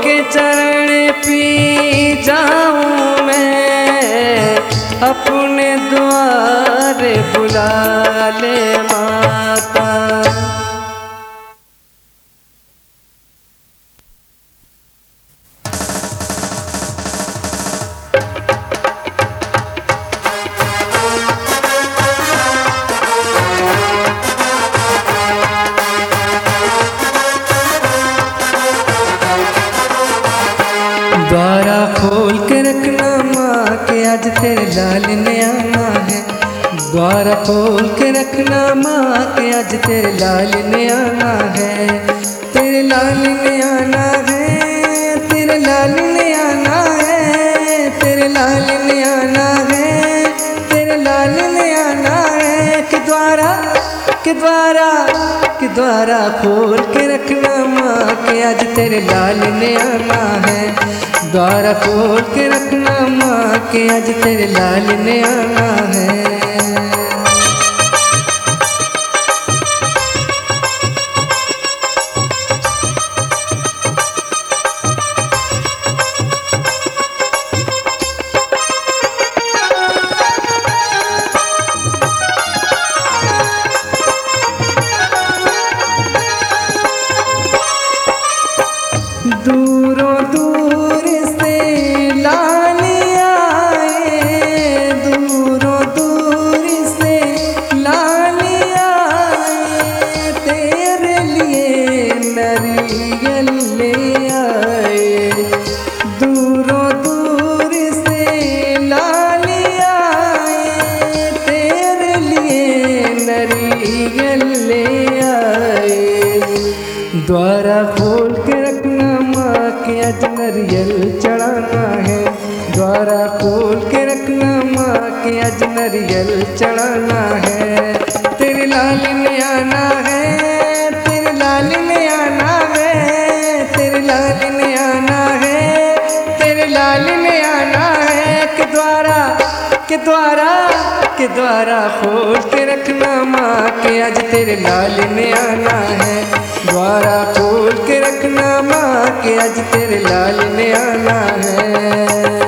के चरण पी जाऊं मैं, अपने द्वार बुला ले माता। द्वारा खोल के रखना माँ के आज तेरे लाल ने आना है। द्वारा खोल के रखना माँ के आज तेरे लाल ने आना है। तेरे लाल ने आना है, तेरे लाल ने आना है, तेरे लाल ने आना है, तेरे लाल ने आना है। कि द्वारा द्वारा खोल के रखना माँ के आज तेरे लाल ने आना है। द्वारा खोल के रखना माँ के आज तेरे लाल ने आना है। दूरों दूर से लाल आए, दूरों दूर से लाल आए, तेरे लिए नारियल ले आए। दूरों दूर से लाल आए, तेरे लिए नारियल ले आए। द्वारा खोल के रखना माँ के आज नारियल चढ़ाना है। द्वारा खोल के रखना माँ के आज नारियल चढ़ाना है। तेरे लाल ने आना है, तेरे लाल ने आना है, तेरे लाल ने आना है, तेरे लाल ने आना है। के द्वारा खोल के रखना माँ के आज तेरे लाल ने आना है। द्वारा खोल के रखना माँ के आज तेरे लाल ने आना है।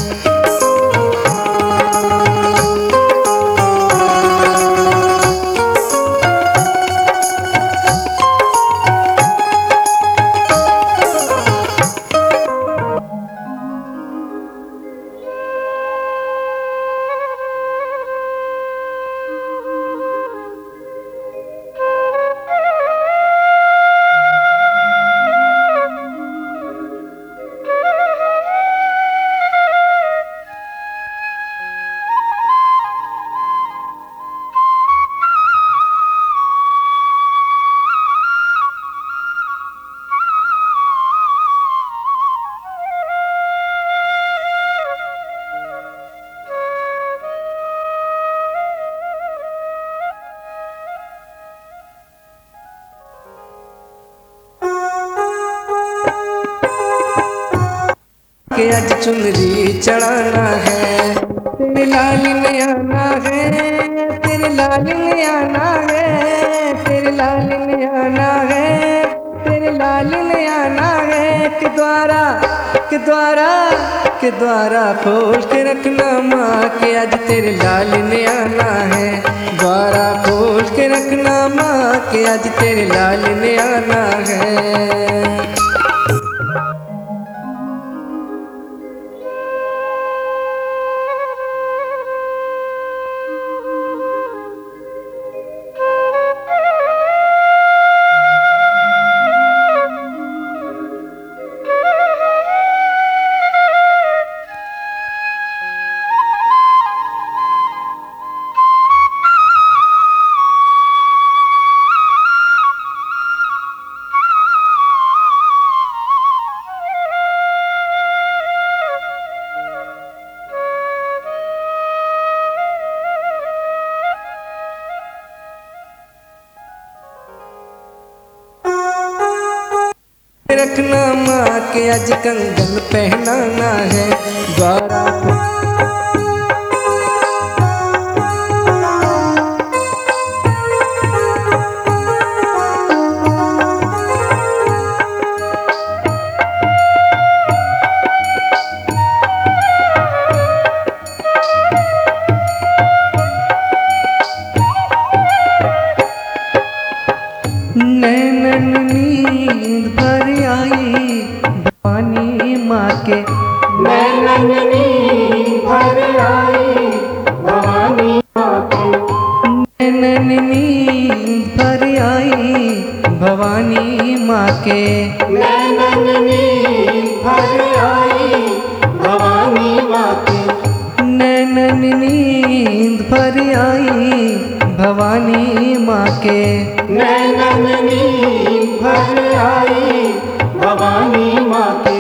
के आज चुनरी चढ़ाना है। तेरे लाल ने आना है, तेरे लाल ने आना है, तेरे लाल ने आना है, तेरे लाल ने आना है। के द्वारा खोल के रखना माँ के आज तेरे लाल ने आना है। द्वारा खोल के रखना माँ के आज तेरे लाल ने आना है। रखना माँ के आज कंगन पहनाना है। द्वारा नैनन नींद भर आई भवानी माँ के। नैनन नींद भर आई भवानी माँ के। नैनन नींद भर आई भवानी माँ के। नैनन नींद भर आई भवानी माँ के। नैनन नींद भर आई भवानी माँ के। नैनन नींद भर आई भवानी माँ के।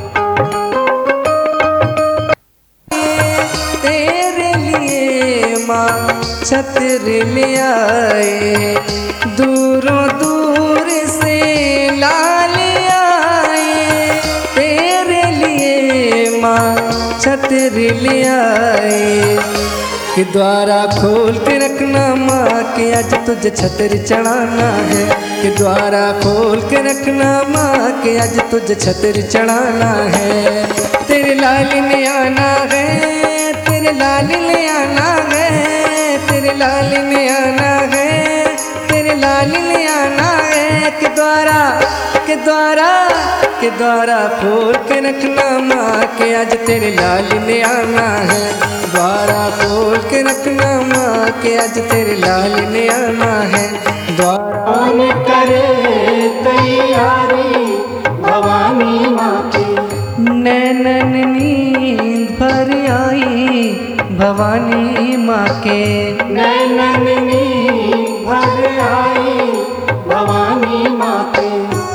तेरे लिए माँ छत्र ले आए, दूरों दूर से लाल आए। तेरे लिए माँ छत्र ले आए कि द्वारा खोल के रखना माँ के आज तुझे छत्र चढ़ाना है। कि द्वारा खोल के रखना माँ के आज तुझे छत्र चढ़ाना है। तेरे लाल ने आना है, तेरे लाल ने आना है, तेरे लाल ने आना है, तेरे लाल ने आना है। कि द्वारा के द्वारा के द्वारा खोल के रखना माँ के आज तेरे लाल ने आना है। द्वारा खोल के रखना माँ के आज तेरे लाल ने आना है। द्वारा कौन करे तैयारी भवानी माँ की। नैनन नींद भर आई भवानी माँ के। नैनन नींद भर आई भवानी माँ के।